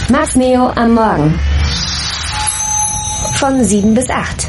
Max Neo am Morgen. Von 7 bis 8.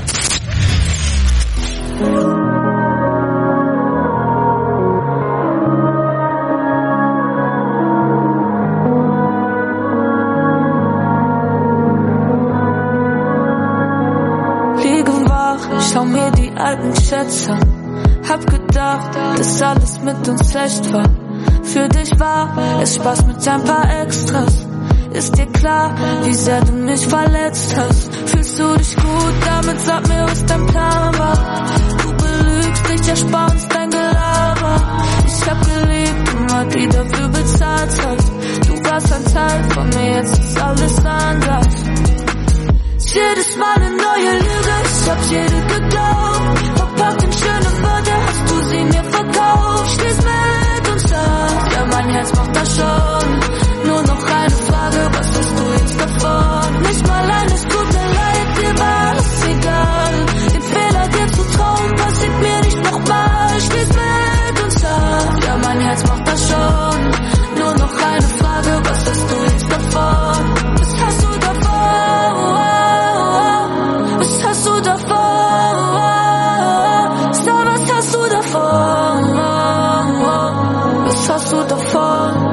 Liege wach, schau mir die alten Chats an. Hab gedacht, dass alles mit uns echt war. Für dich war es Spaß mit ein paar Extras. Ist dir klar, wie sehr du mich verletzt hast? Fühlst du dich gut damit? Sag mir, was dein Plan war. Du belügst, ich erspar uns dein Gelaber. Ich hab geliebt und hab die dafür bezahlt hast. Du warst ein Teil von mir, jetzt ist alles anders. Jedes Mal eine neue Lüge, ich hab jede geglaubt. Verpackt in schöne Worte, hast du sie mir verkauft. Stehst mit uns da, ja mein Herz macht das schon. Nur noch eine Frage, was hast du jetzt davon? Nicht mal eines tut mir leid, dir war es egal. Den Fehler dir zu trauen, passiert mir nicht nochmal. Stehst mit uns da, ja mein Herz macht das schon. Nur noch eine Frage, was hast du jetzt davon? Was hast du davon? Was hast du davon? Sag, was hast du davon? Was hast du davon?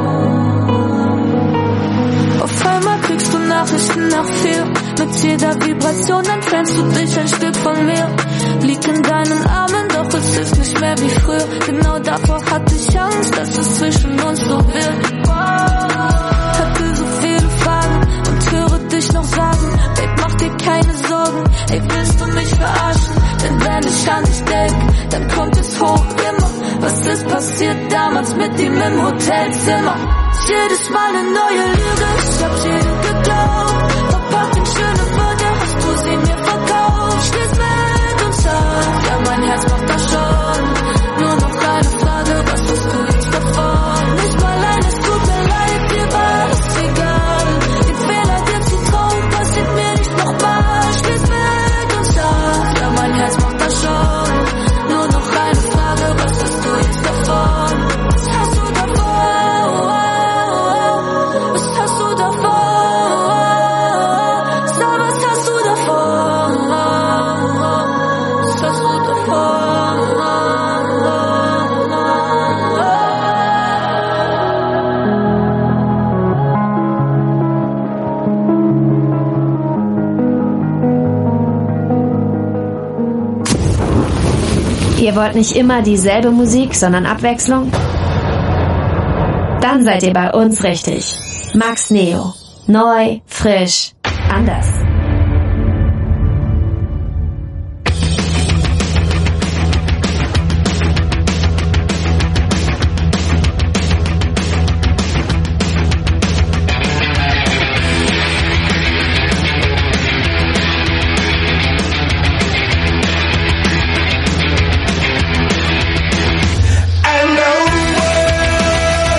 Auf einmal kriegst du Nachrichten nach 4. Mit jeder Vibration entfernst du dich ein Stück von mir. Lieg in deinen Armen, doch es ist nicht mehr wie früher. Genau davor hatte ich Angst, dass es zwischen uns so wird. Hatte so viele Fragen und höre dich noch sagen: Babe, mach dir keine Sorgen, ey, willst du mich verarschen? Denn wenn ich an dich denk, dann kommt es hoch immer. Was ist passiert damals mit ihm im Hotelzimmer? Jedes Mal eine neue Lüge, ich hab jede geglaubt. Verpackt in schöne Worte, hast du sie mir verkauft. Stehst mit uns da, ja mein Herz macht das schon. Nur noch eine Frage, was hast du jetzt davon? Nicht mal eines tut mir leid, dir war es egal. Den Fehler dir zu trauen, passiert mir nicht nochmal. Stehst mit uns da, ja mein Herz macht das schon. Nur noch eine Frage, was hast du jetzt davon? Was hast du davon? Was hast du davon? Sag, was hast du davon? Was hast du davon? Ihr wollt nicht immer dieselbe Musik, sondern Abwechslung? Dann seid ihr bei uns richtig. Max Neo. Neu, frisch, anders.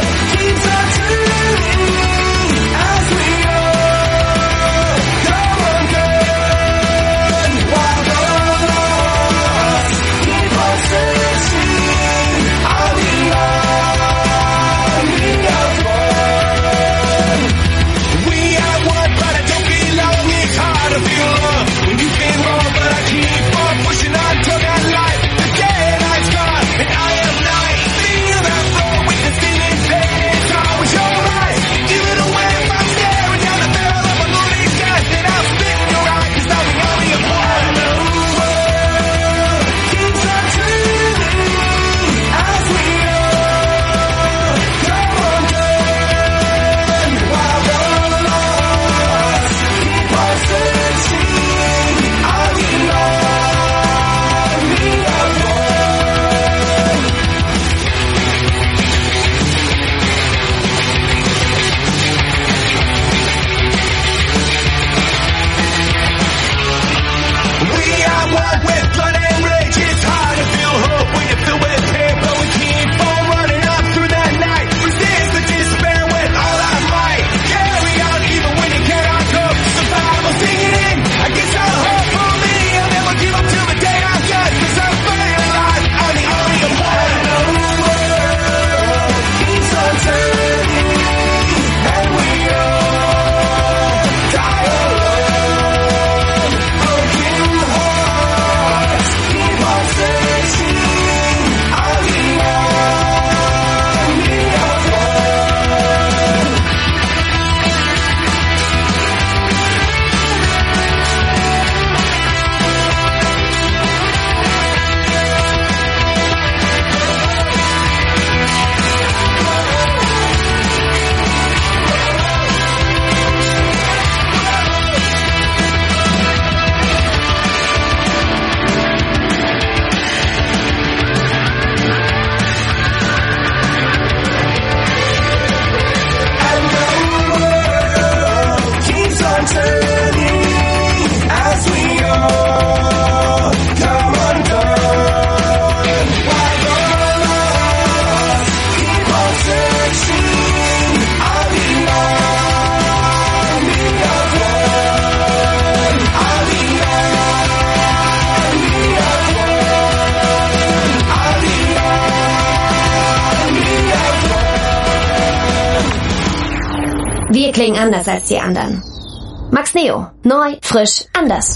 Keeps on turning as we go. Wir klingen anders als die anderen. Max Neo. Neu, frisch, anders.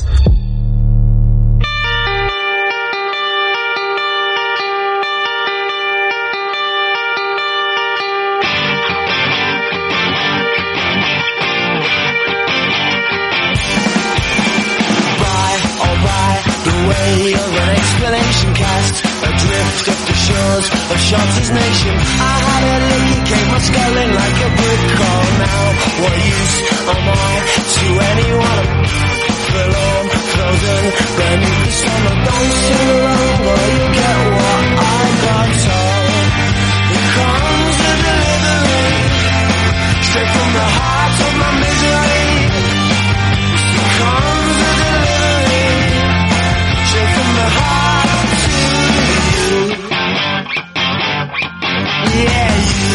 Way of an explanation cast adrift off the shores of Shanty's nation. I had a leaky came my sculling like a brick call. Now what use am I to anyone? Forlorn, frozen beneath the summer. Don't sing along or you'll get what I got told. Here comes the delivery, straight from the heart of my misery. Here comes the delivery, from the heart to you. Yeah,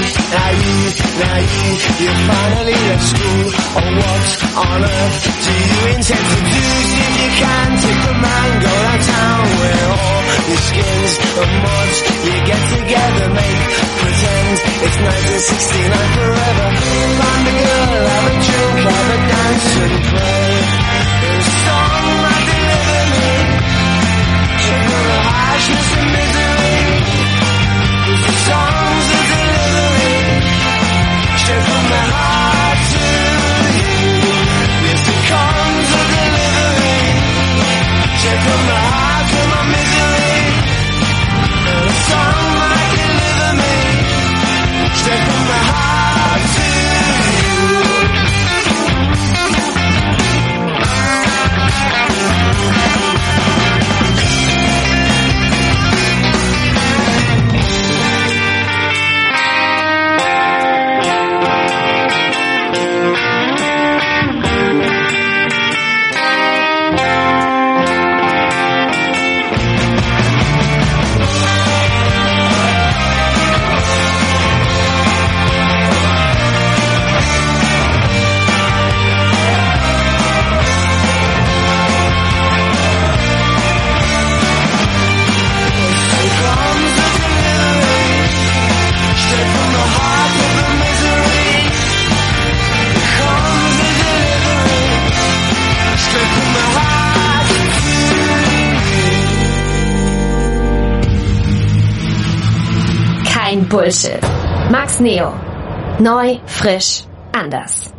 you finally left school. Or what on earth do you intend to do? See if you can take the man, go downtown with all your skins and mods. You get together, make pretend it's 1969 forever. Find a girl, have a drink, have a dance and play. There's a song that deliver me from the harshness and misery. There's the songs of delivery, straight from the heart to you. Yes, it comes of delivery, straight from the heart to my misery. And a song might deliver me, straight from the heart to you. Kein Bullshit. Max Neo. Neu, frisch, anders.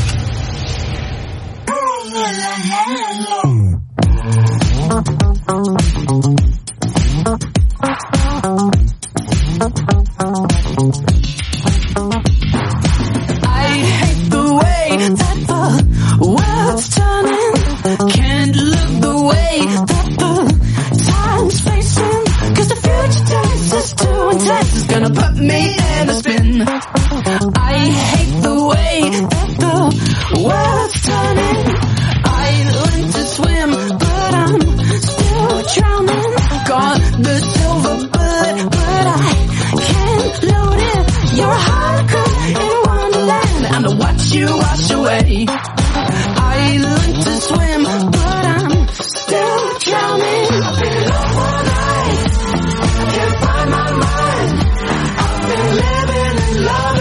I hate the way that the world's turning. Can't look the way that the time's facing. 'Cause the future tense is too intense. It's gonna put me in a spin. I hate the way that the world's turning. I learned to swim, but I'm still drowning. Got the silver bullet, but I can't load it. You're a hologram in Wonderland, and I watch you wash away. I learned to swim, but I'm still drowning. I've been up all night, I can't find my mind. I've been living in love.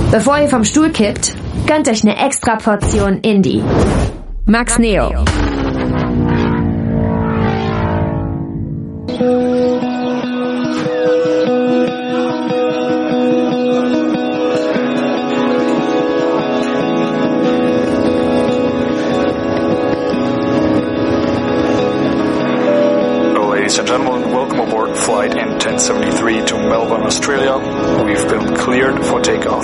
Bevor ihr vom Stuhl kippt, gönnt euch eine extra Portion Indie. Max Neo. Ladies and gentlemen, welcome aboard flight N1073 to Melbourne, Australia. We've been cleared for takeoff.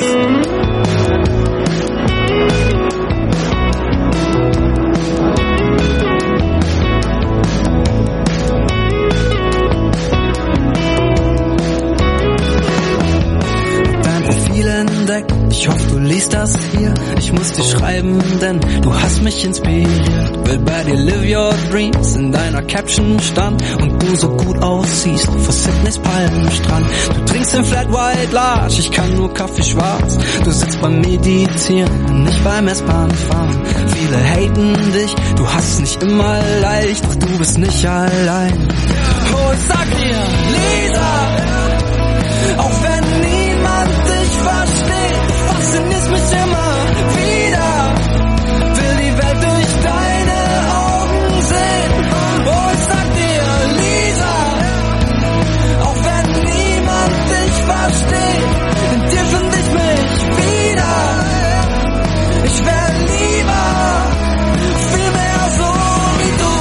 Ich hoffe, du liest das hier. Ich muss dir schreiben, denn du hast mich inspiriert. Will bei dir live your dreams in deiner Caption stand und du so gut aussiehst vor Sydneys Palmenstrand. Du trinkst den Flat White Large, ich kann nur Kaffee schwarz. Du sitzt beim Meditieren, nicht beim S-Bahn fahren. Viele haten dich, du hast es nicht immer leicht, doch du bist nicht allein. Oh, ich sag dir, Lisa, auch wenn niemand dich versteht, faszinierst mich immer wieder, will die Welt durch deine Augen sehen. Oh, ich sag dir, Lisa, auch wenn niemand dich versteht, in dir find ich mich wieder. Ich wär lieber viel mehr so wie du.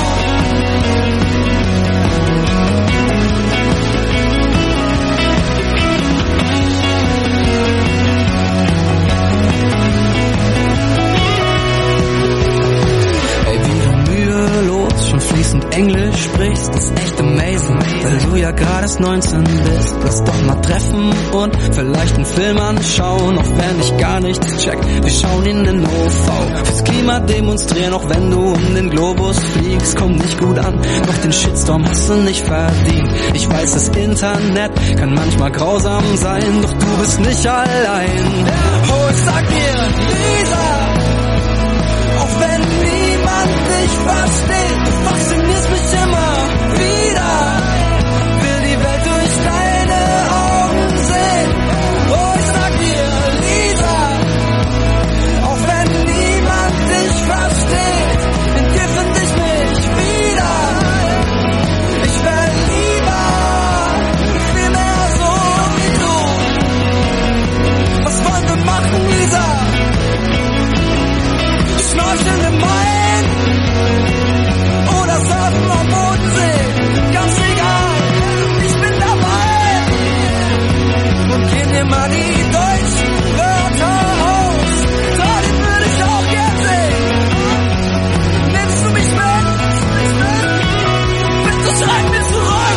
Schon fließend Englisch sprichst, das ist echt amazing, weil du ja gerade erst 19 bist. Lass doch mal treffen und vielleicht einen Film anschauen, auch wenn ich gar nichts check. Wir schauen in den OV, fürs Klima demonstrieren, auch wenn du um den Globus fliegst. Kommt nicht gut an, doch den Shitstorm hast du nicht verdient. Ich weiß, das Internet kann manchmal grausam sein, doch du bist nicht allein. Oh, ich sag dir, Lisa, auch wenn niemand dich versteht, du faszinierst mich immer wieder, will die Welt durch deine Augen sehen. Oh, ich sag dir, Lisa, auch wenn niemand dich versteht, in dir find ich mich wieder. Ich wär lieber viel mehr so wie du. Was wollen wir machen, Lisa? Schnorcheln im Main oder surfen am Bodensee, ganz egal, ich bin dabei. Und gehen dir mal die deutschen Wörter aus, darin würde ich auch gern sehen. Nimmst du mich mit? Bitte schreib mir zurück.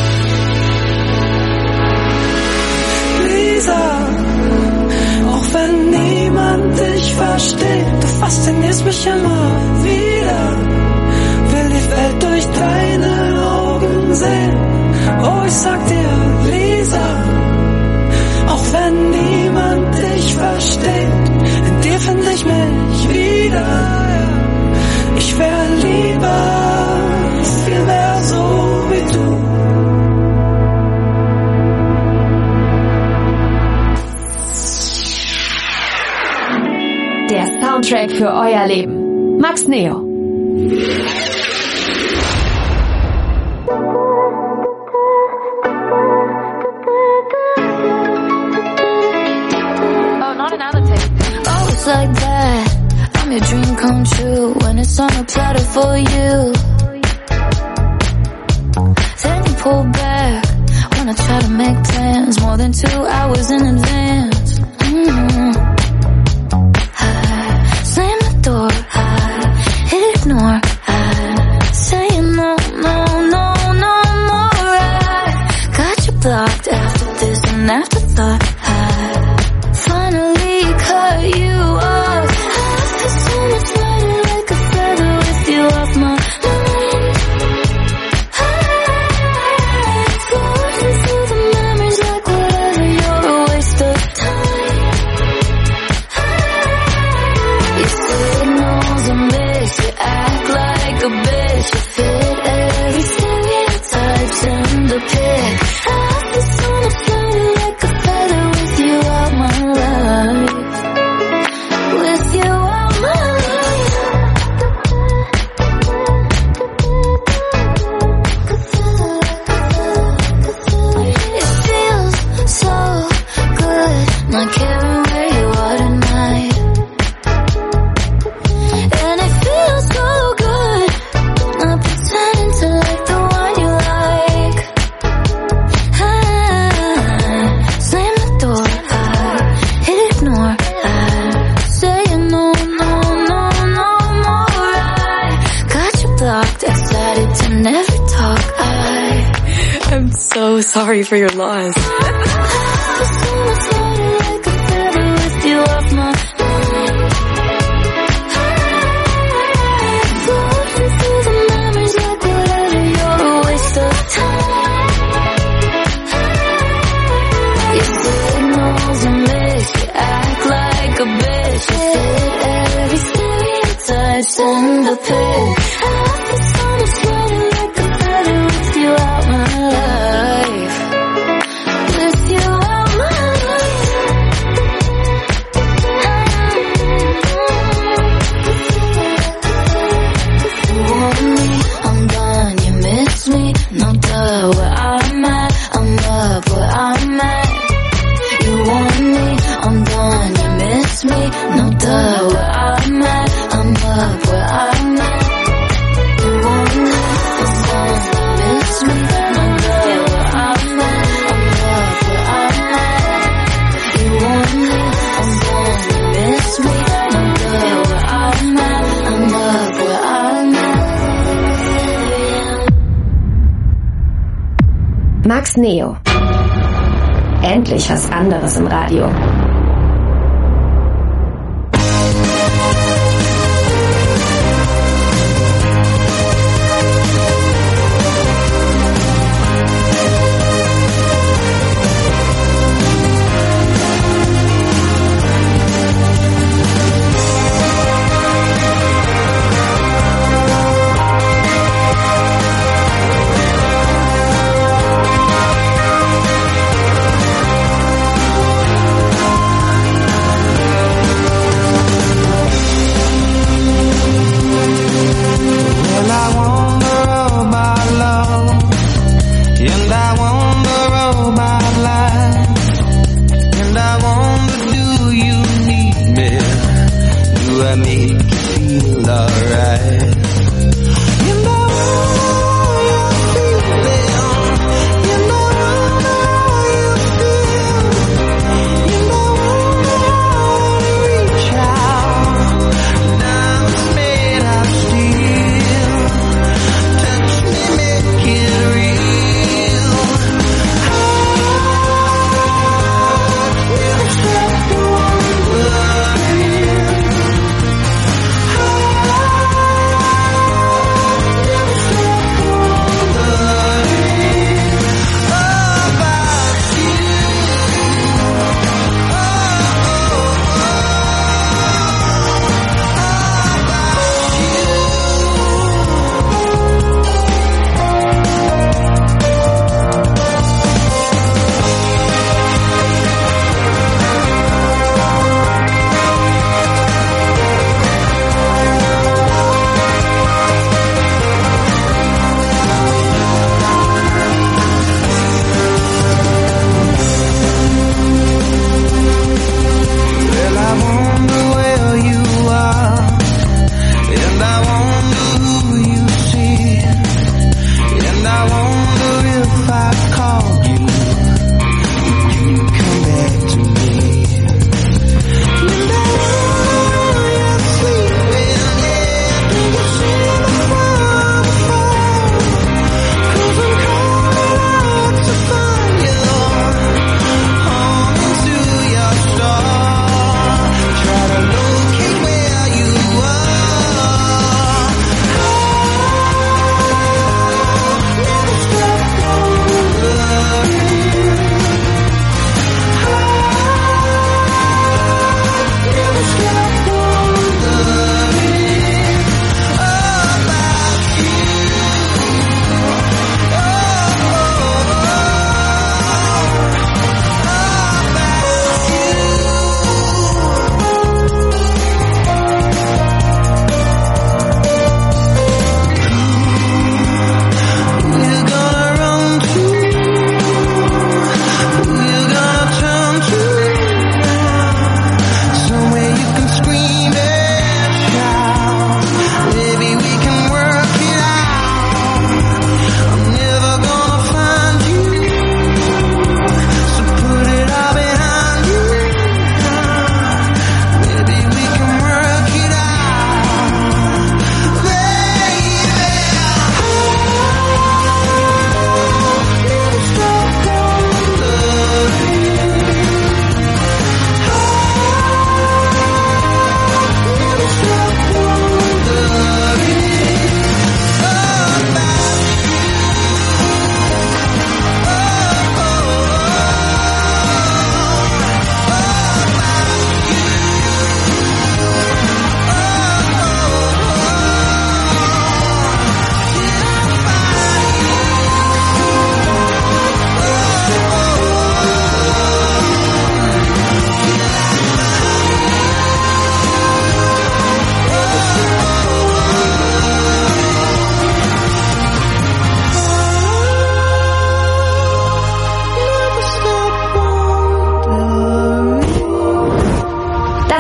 Lisa, auch wenn niemand dich versteht, du faszinierst mich immer wieder, will die Welt durch deine Augen sehen. Oh, ich sag dir, Lisa, auch wenn niemand dich versteht, in dir find ich mich wieder. Ich wär lieber viel mehr so wie du. Der Soundtrack für euer Leben. Max Neo. Oh, it's like that. I'm your dream come true when it's on a platter for you. Then you pull back when I try to make plans more than 2 hours in advance. Slam the door, I ignore, I say no, no, no, no more. I got you blocked after this and afterthought. I finally cut you off. I feel so much lighter like a feather with you off my mind. Floating through the memories like whatever, you're a waste of time. sorry for your loss. Send the pic. I feel so much better, like a feather with you out my life. With you out my life. You want me, I'm done, you miss me. No duh, where I'm at, I'm up where I'm at. You want me, I'm done, you miss me. No duh, where I'm at, I'm up where I'm at. You want me, I'm done, you miss me. No duh, where I'm at, I'm up where I'm at. You want me, I'm done, you miss me. No duh, where I'm at, I'm up where I'm at. Max Neo. Endlich was anderes im Radio.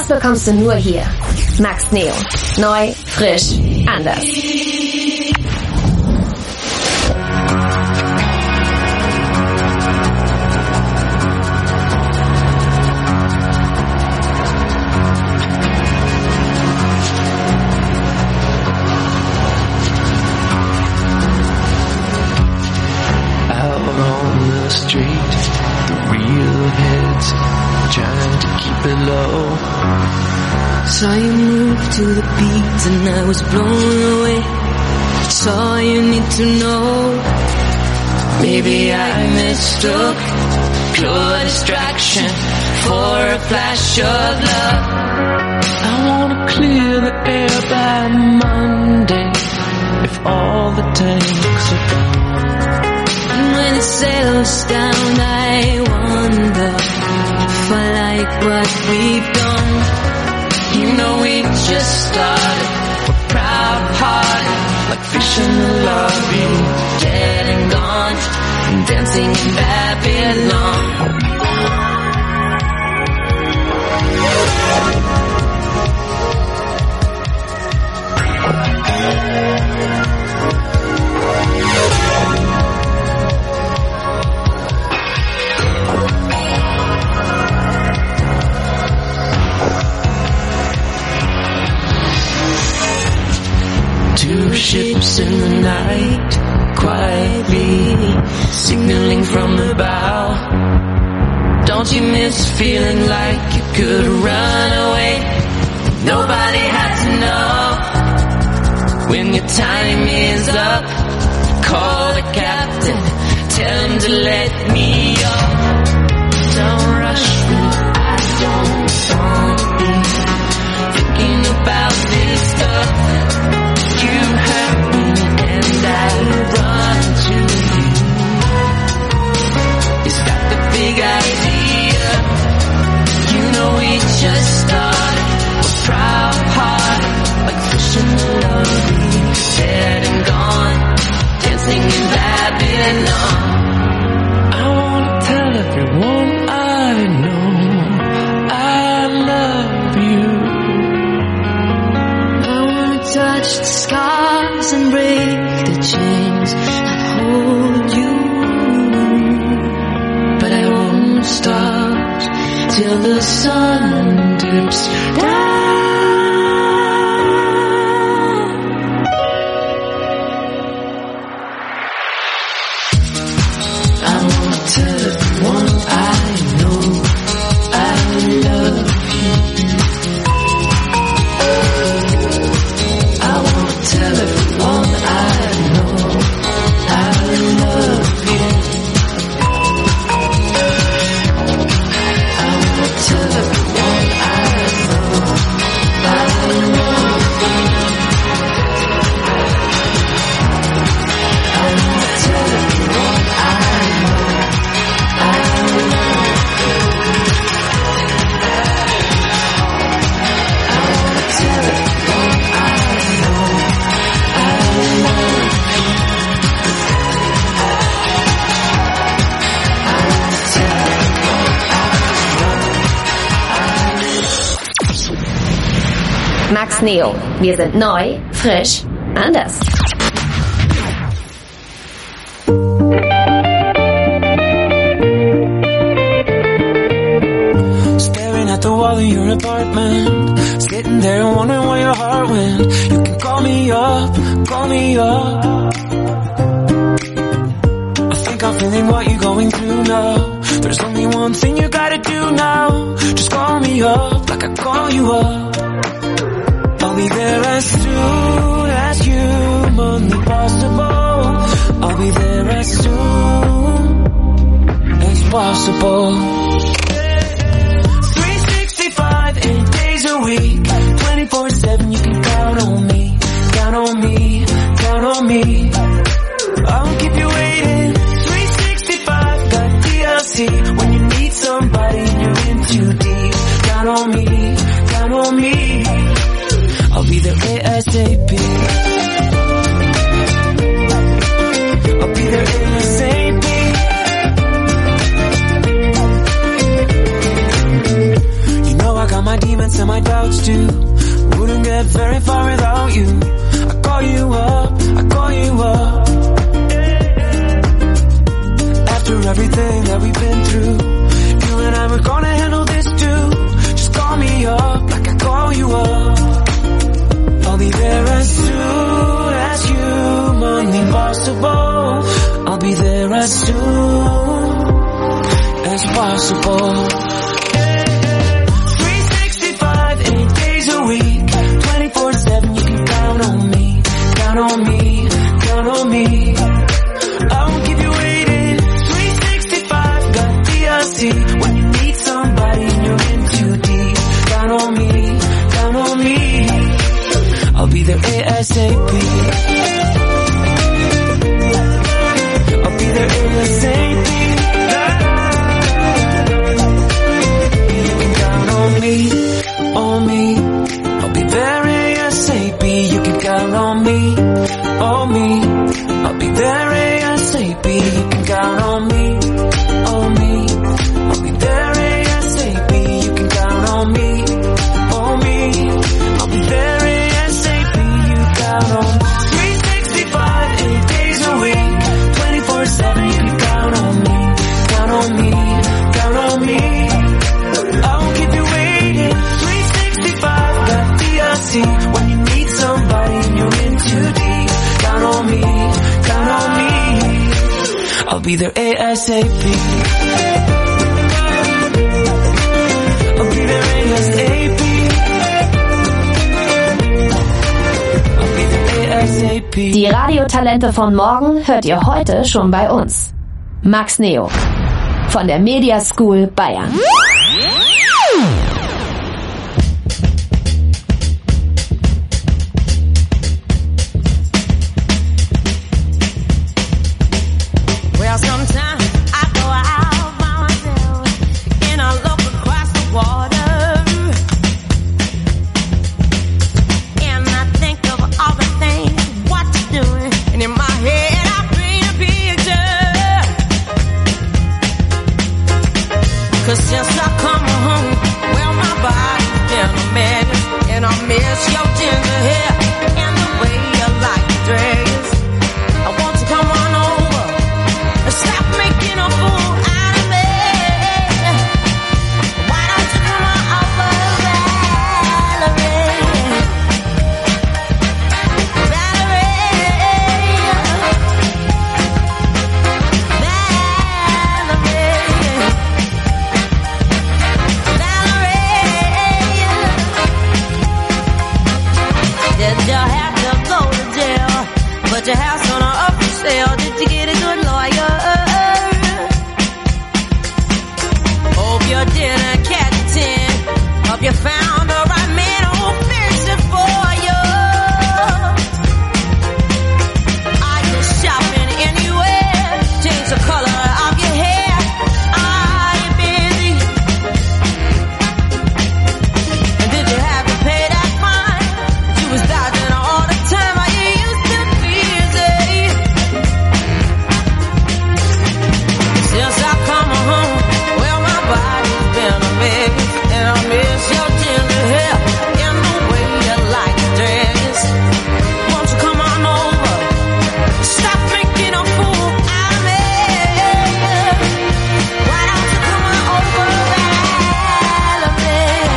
Das bekommst du nur hier. Max Neo. Neu, frisch, anders. Saw you move to the beat and I was blown away. That's all you need to know. Maybe I mistook pure distraction for a flash of love. I wanna clear the air by Monday if all the tanks are gone. And when it settles down I wonder if I like what we've done. You know we just started, we're proud-hearted, like fish in the lobby, dead and gone, and dancing in Babylon. Two ships in the night, quietly signaling from the bow. Don't you miss feeling like you could run away? Nobody had to know. When your time is up, call the captain, tell him to let me up. Don't rush me, I don't wanna be thinking about this stuff. You hurt me and I run to you. Is that the big idea? You know we just started, we're proud-hearted, like fish in the lobby, dead and gone, dancing in Babylon. I wanna tell everyone I know I love you. Touch the scars and break the chains that hold you. But I won't stop till the sun dips down. I wanna tell everyone I know I love you. Tell everyone I know I love you. I wanna tell everyone I know I love you. I wanna tell everyone I know I love you. I wanna tell everyone I know. Max Neo. Wir sind neu, frisch, anders. Staring at the wall in your apartment, sitting there and wondering where your heart went. You can call me up, call me up. I think I'm feeling what you're going through now. There's only one thing you gotta do now. Just call me up like I call you up. I'll be there as soon as humanly possible. I'll be there as soon as possible. 365, 8 days a week, 24/7, you can count on me, count on me, count on me. I won't keep you waiting. 365, got DLC. When you need somebody and you're in too deep, count on me, count on me. I'll be there ASAP. I'll be there ASAP. You know I got my demons thoughts and my doubts too. Wouldn't get very far without you. I call you up, I call you up. After everything that we've been through, you and I were gonna handle this too. Just call me up like I call you up. I'll be there as soon as humanly possible. I'll be there as soon as possible. 365, 8 days a week, 24/7, you can count on me. Count on me, count on me. I won't keep you waiting. 365, got DRC. When you need somebody and you're in too deep, count on me, count on me. I'll be there ASAP. I'll be there ASAP. You can count on me, on me. I'll be there ASAP. You can count on me, on me. I'll be there ASAP. You can count on me, on me. I'll be there ASAP. You can count on me, on me. I'll be there ASAP. You count on me. 365, 8 days a week, 24/7. You can count on me, count on me, count on me. I won't keep you waiting. 365, got DRC. When you need somebody and you're in too deep, count on me, count on me. I'll be there ASAP. I'll be there ASAP. I'll be there ASAP. Die Radiotalente von morgen hört ihr heute schon bei uns. Max Neo von der Media School Bayern. Well, sometimes I go out by myself and I look across the water, and I think of all the things what you're doing, and in my head I paint a picture. 'Cause since I come home, well, my body's been a mess, and I miss your ginger hair and the way you like your dress. I want to come on over. Stop making a fool out of me. Why don't you come on over, Valerie? Did you have to go to jail? Put your house on up for sale. Did you get a good lawyer? Hope you didn't catch 10. Hope you found the right man who'll fix it for you. Are you shopping anywhere? Change the color of your hair. Are you busy? And did you have to pay that fine? You was dodging all the time. Are you used to busy? Since I come home, well, my body's been a mess, and I miss your ginger hair and the way you like your dress. Won't you come on over? Stop making a fool out of me. Why don't you come on over, Valerie?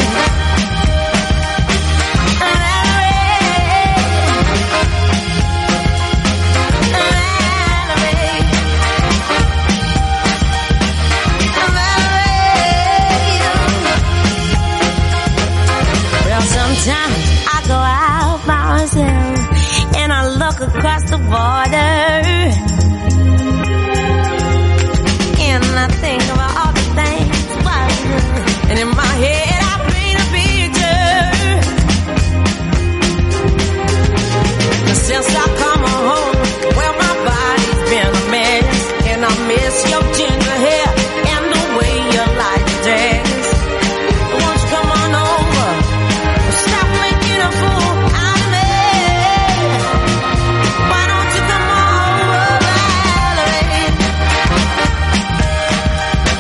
Well, sometimes I go out by myself and I look across the border, and I think about all the things what I do. And in my head I paint a picture. 'Cause since I come home, well, my body's been a mess, and I miss your ginger hair and the way you like your dress. Won't you come on over? Stop making a fool out of me. Why don't you come on over, Valerie?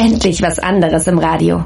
Endlich was anderes im Radio.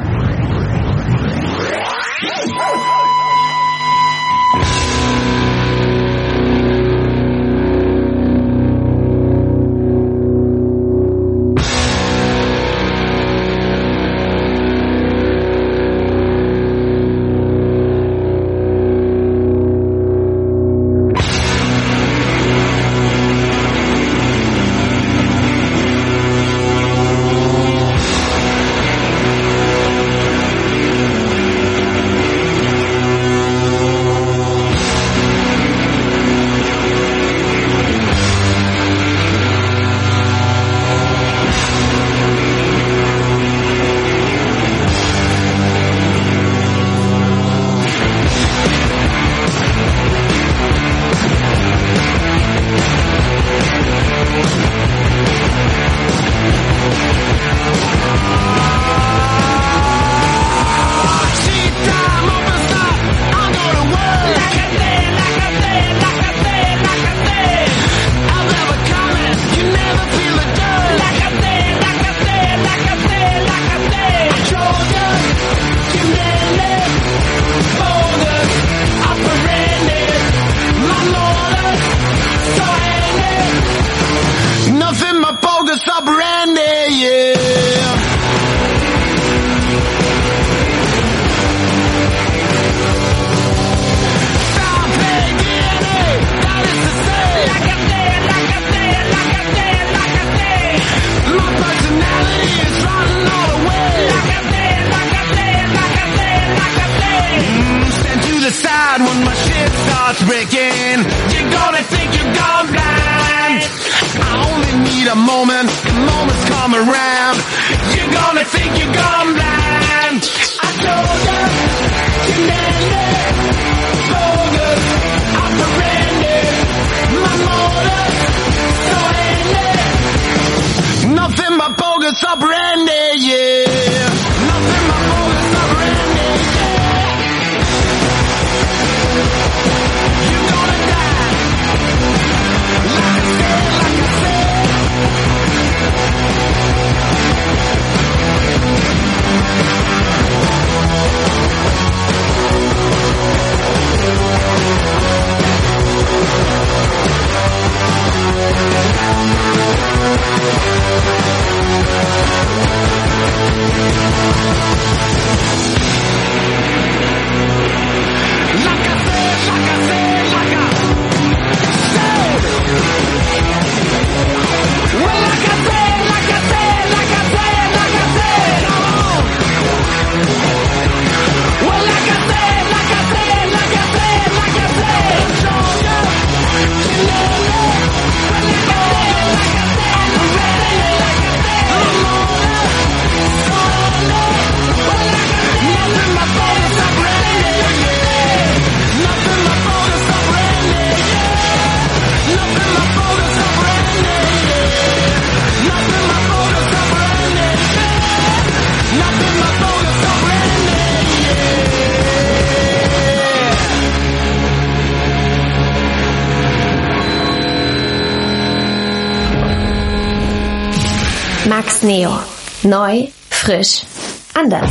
Max Neo. Neu, frisch, anders.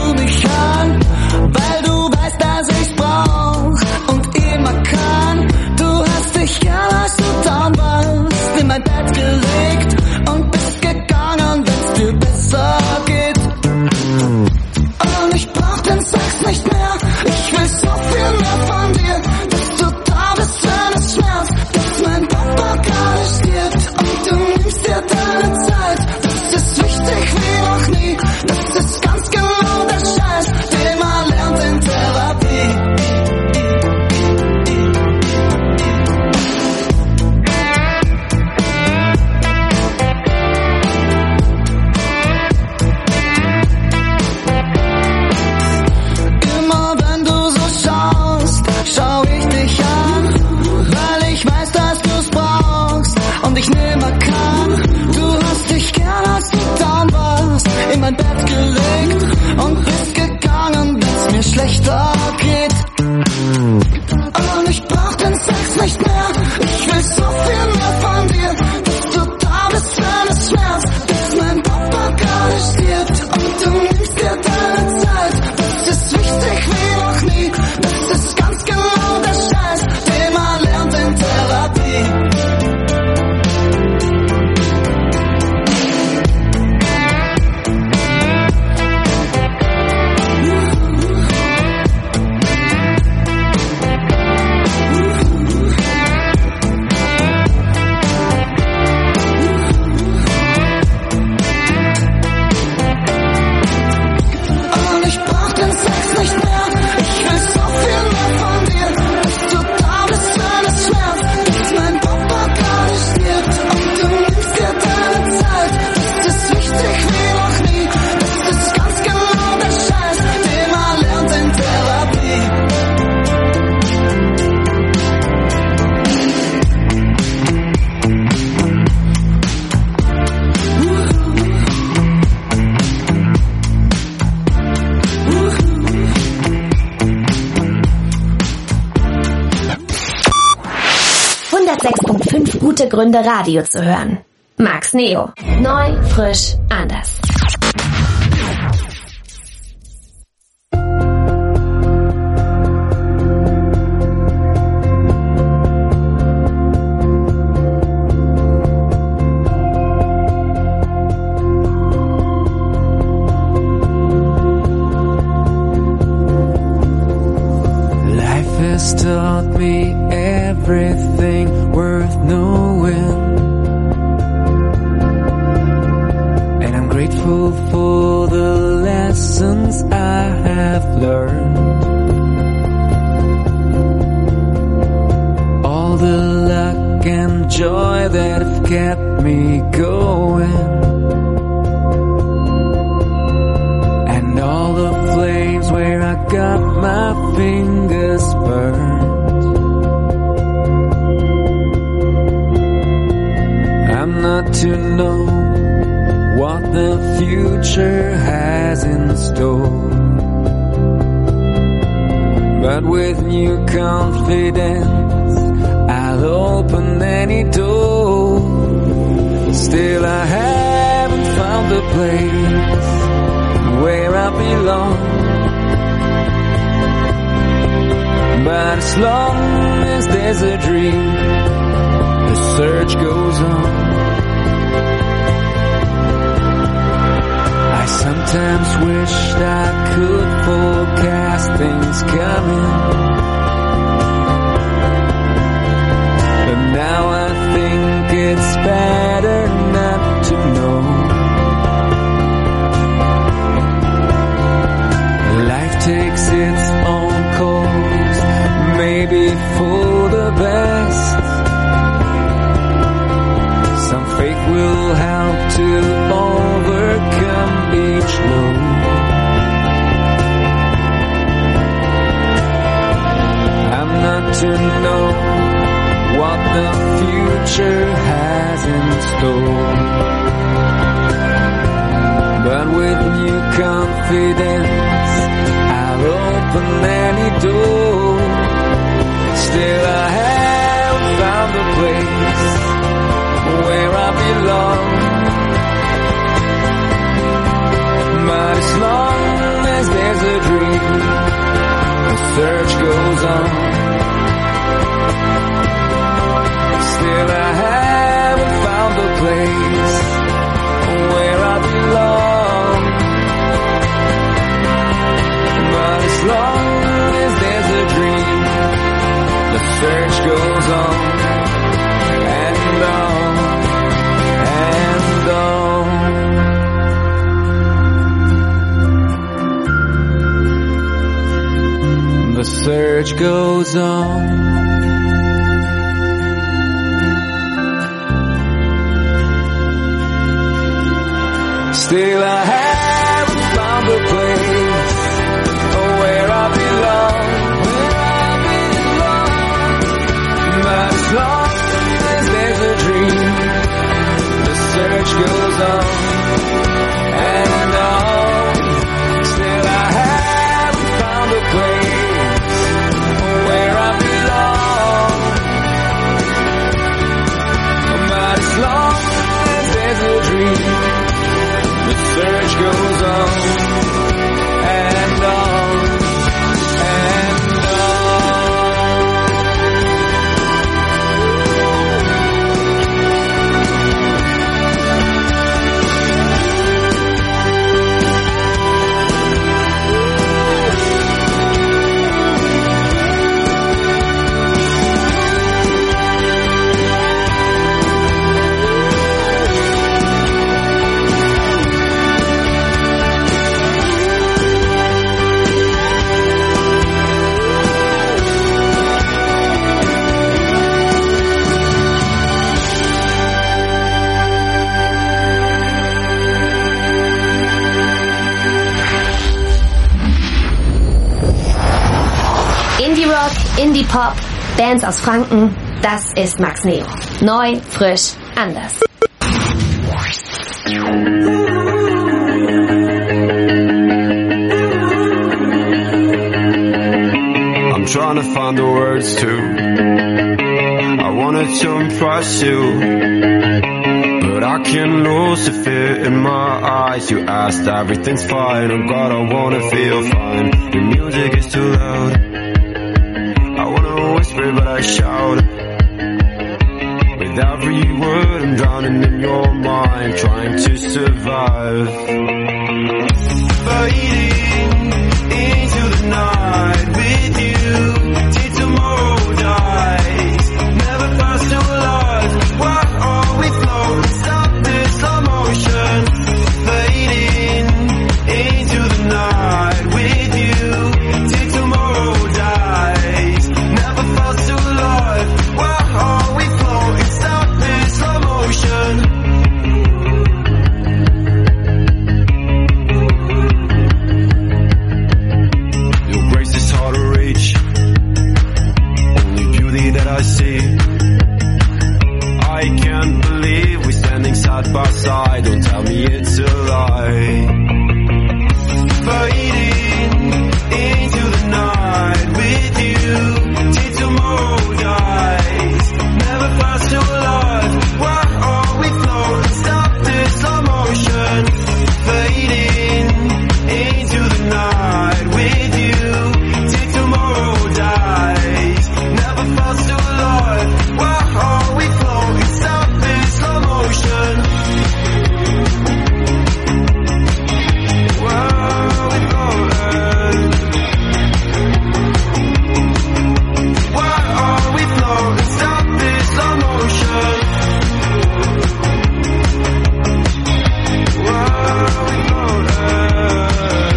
Weil du weißt, dass ich's brauch und immer kann. Gründe, Radio zu hören. Max Neo. Neu, frisch, anders. Taught me everything worth knowing, and I'm grateful for the lessons I have learned. All the luck and joy that have kept me going, and all the flames where I got my fingers burned. I'm not to know what the future has in store, but with new confidence I'll open any door. Still I haven't found the place where I belong, but as long as there's a dream, the search goes on. I sometimes wished I could forecast things coming, but now I think it's better not to know. Life takes its own course, maybe for the best. Some faith will help to overcome each load. I'm not to know what the future has in store, but with new confidence I'll open any door. Still I haven't found the place where I belong, but as long as there's a dream, the search goes on. Still I haven't found the place where I belong, but as long as there's a dream, the search goes on and on and on. The search goes on. Still I haven't found the place where I belong, but as long as there's a dream, the search goes on and on. Still I haven't found a place where I belong, but as long as there's a dream, the search goes on and on and on. Indie-Rock, Indie-Pop, Bands aus Franken, das ist Max Neo. Neu, frisch, anders. I'm trying to find the words to, I wanna jump impress you, but I can lose the fear in my eyes. You asked, everything's fine. Oh God, I wanna feel fine. The music is too loud. I wanna whisper, but I shout. With every word, I'm drowning in your mind, trying to survive. Fading into the night with you, till tomorrow dies. Never fast to alive. Why are we floating? Stop this slow motion. Fading into the night with you, till tomorrow dies. Never fast to alive. Why are we floating? Stop this slow motion. That I see, I can't believe we're standing side by side. Don't tell me it's a lie. Fading into the night with you, till tomorrow dies. Never fast to alive. Why are we floating? Stop this slow motion. Fading into the night with you, till tomorrow dies. Never fast to alive. Why are we floating? Stop this slow motion. Why are we floating? Why are we floating? Stop this slow motion. Why are we floating?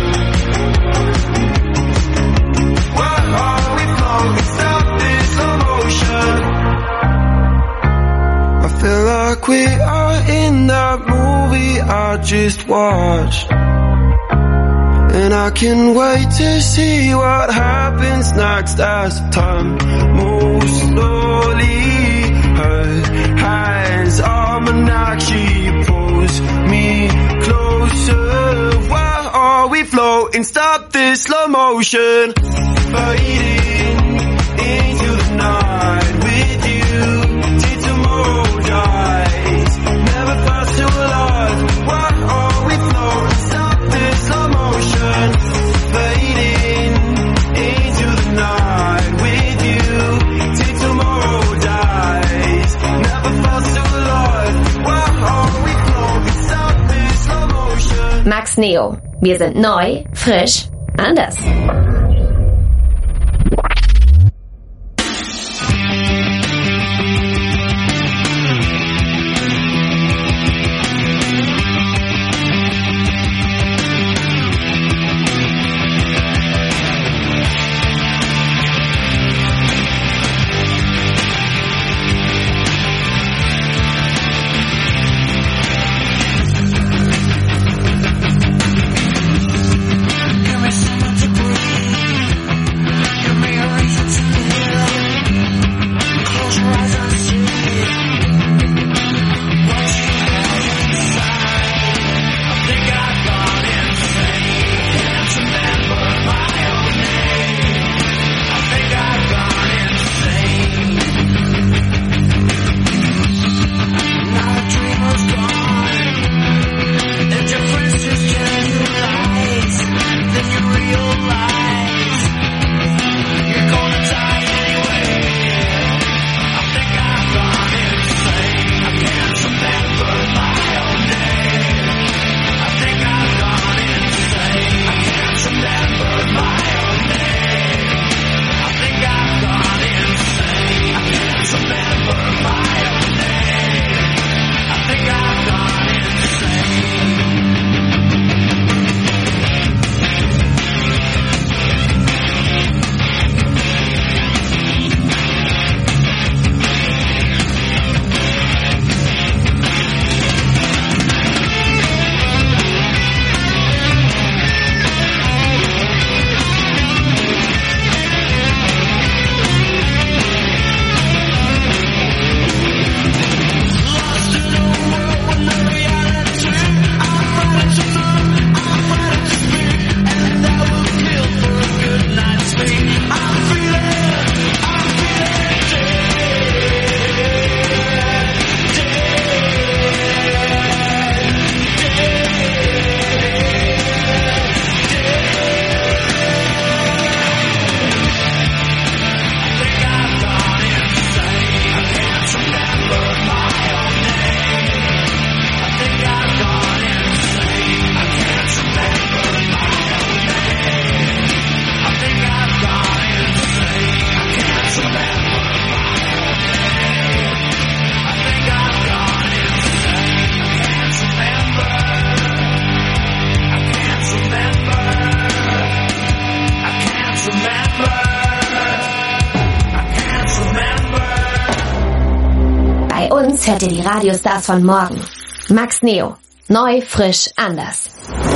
Why are we floating? Stop this slow motion. I feel like we are in that movie I just watched, and I can't wait to see what happens next as time moves slowly. Her hands on my neck, she pulls me closer. Why are we floating? Stop this slow motion. Fading into the night with you, till tomorrow dies. Never fast to alive. Why are we floating? Stop this slow motion. Fading into the night with you, till tomorrow dies. Never fast to alive. Why are we floating? Stop this slow motion. Max Neo. Wir sind neu, frisch, anders. Give me something to breathe. uns hört ihr die Radiostars von morgen. Max Neo. Neu, frisch, anders.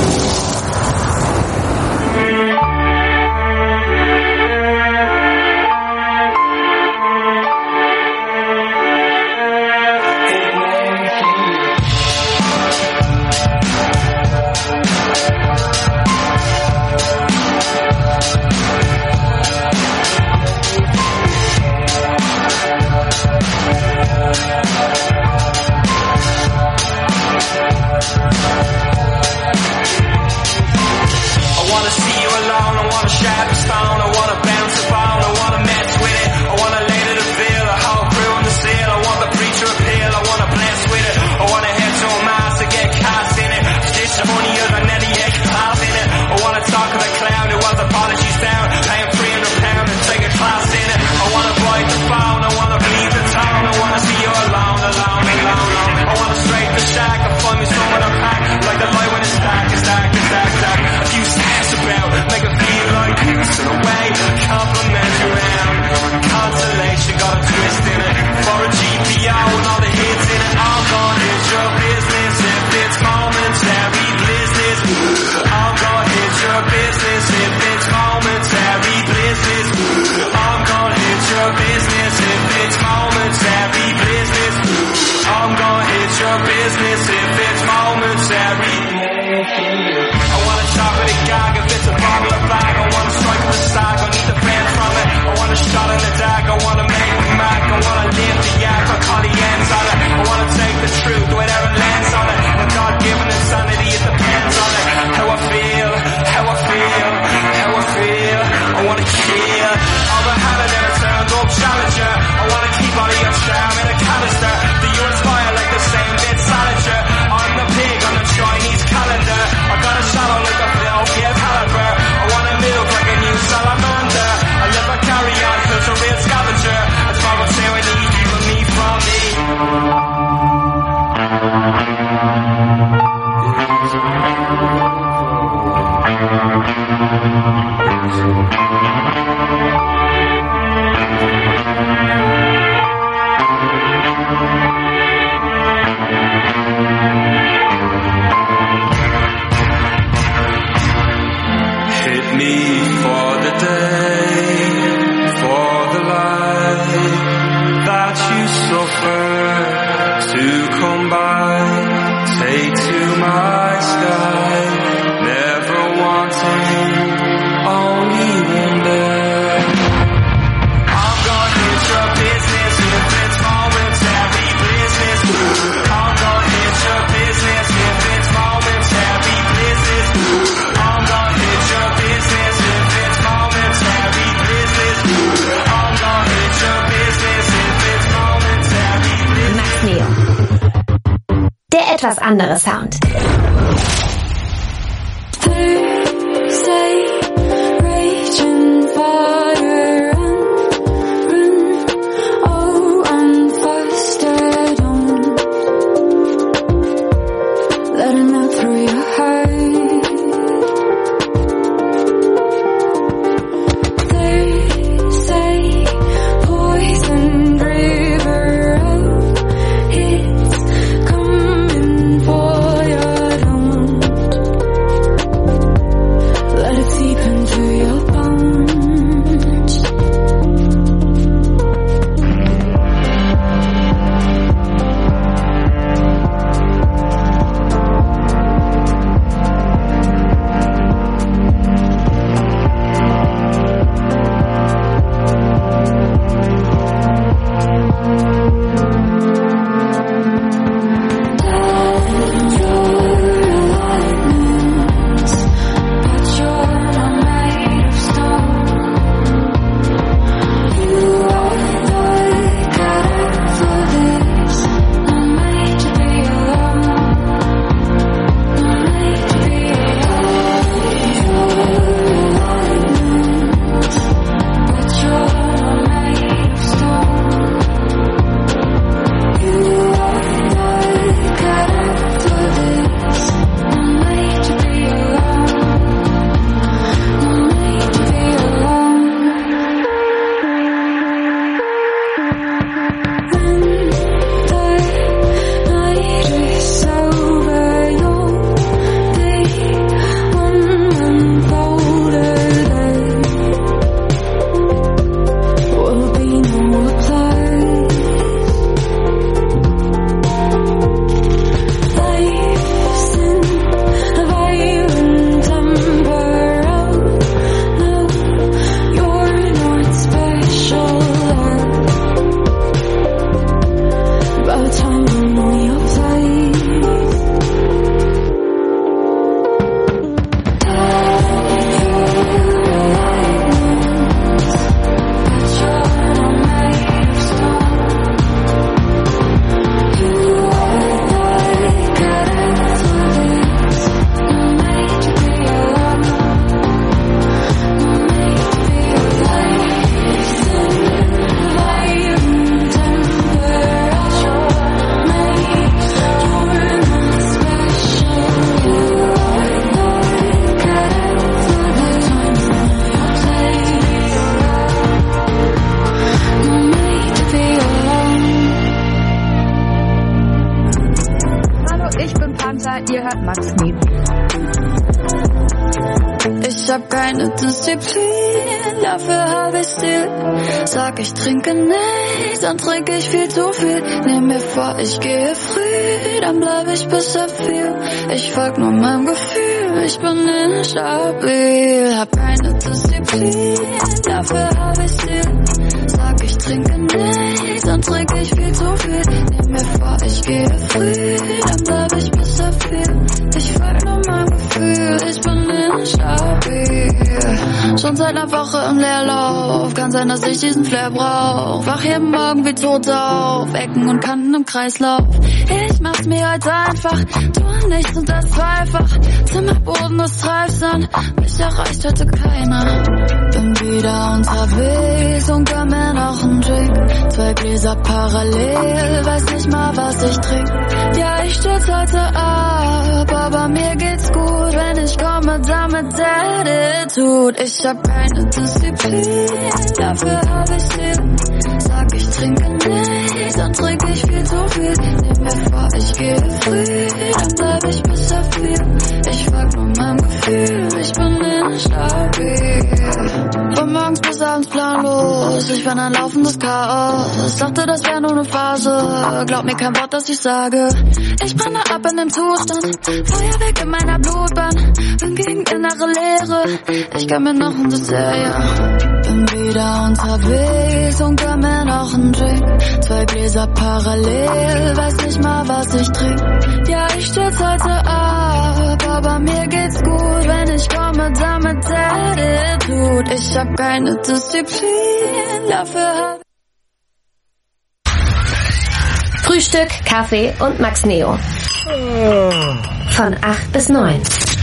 Etwas anderer Sound. Your ich hab keine Disziplin, dafür hab ich Stil. Sag ich trinke nicht, dann trinke ich viel zu viel. Nehm mir vor, ich gehe früh, dann bleib ich bis ab 4. Ich folg nur meinem Gefühl, ich bin instabil. Hab keine Disziplin, dafür hab ich Stil. Sag ich trinke nicht, dann trinke ich viel zu viel. Nehm mir vor, ich gehe früh, dann bleib ich bis ab 4. Ich folg nur meinem Gefühl, ich bin instabil. Schon seit einer Woche im Leerlauf, kann sein, dass ich diesen Flair brauch. Wach jeden Morgen wie tot auf, Ecken und Kanten im Kreislauf. Ich mach's mir heute einfach, tu nichts und das zweifach. Zimmerboden ist Treibsand, mich erreicht heute keiner. Bin wieder unterwegs und gönn mir noch einen Drink. 2 Gläser parallel, weiß nicht mal, was ich trink. Ja, ich stürz heute ab, aber mir geht's gut, wenn ich komme, damit Attitude. Ich hab keine Disziplin, dafür hab ich Stil. Sag ich trinke nicht, dann trinke ich viel zu viel. Nehm mir vor, ich gehe früh, dann bleib ich bis auf 4. Ich folg nur meinem Gefühl, ich bin instabil. Von morgens bis abends planlos, ich bin ein laufendes Chaos. Dachte, das wär nur ne Phase, glaub mir kein Wort, das ich sage. Ich brenne ab in dem Zustand, Feuerwerk in meiner Blutbahn. Bin gegen innere Leere, ich gönn mir noch ein Dessert, ja. Bin wieder unterwegs und gönn mir noch einen Drink. 2 Gläser parallel, weiß nicht mal, was ich trink. Ja, ich stürz heute ab, aber mir geht's gut, wenn ich komme, damit Attitude. Ich hab keine Disziplin, dafür hab Frühstück, Kaffee und Max Neo. Von 8 bis 9.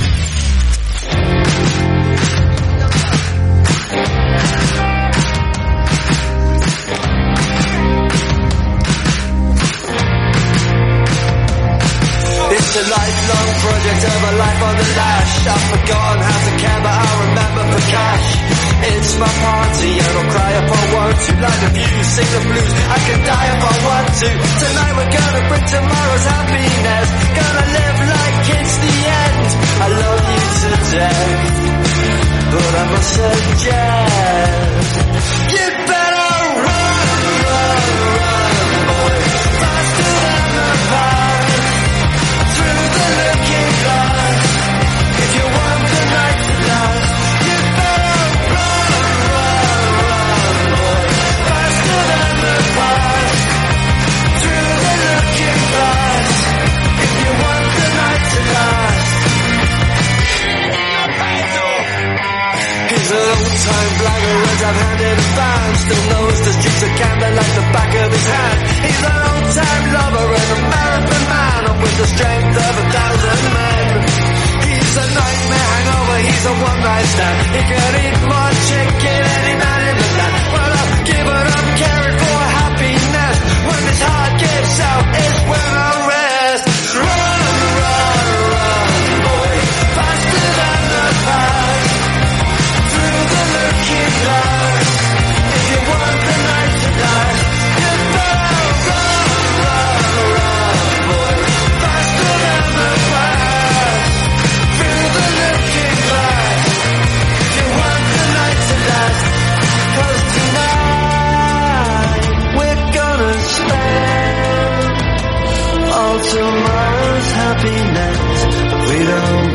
It's a lifelong project of a life on the lash. I've forgotten how to care, but I remember for cash. It's my party and I'll cry if I want to. Light the views, sing the blues, I can die if I want to. Tonight we're gonna bring tomorrow's happiness. Gonna live like it's the end. I love you to death, but I must suggest you'd better run, run, run, boy, faster than the fire. Through the looking glass, if you want the night to last, you better run, run, run, boy, faster than the fire. Through the looking glass, if you want the night to last. He's an old-time blagger, as I've handed a band. Still knows the streets of Camden like the back of his hand. He's an old-time lover and a marathon man, and with the strength of 1,000 men. He's a nightmare hangover, he's a one-night stand. He could eat more chicken any man in the land. Well, I've given up caring for happiness. When this heart gives out, it's when I rest. Run, run, run, boy, faster than the fire. Through the looking glass, if you want the night to last, you better run, run, run, boy, faster than the fire. Through the looking glass, if you want the night to last, 'cause tonight we're gonna spend all tomorrow's happiness. We don't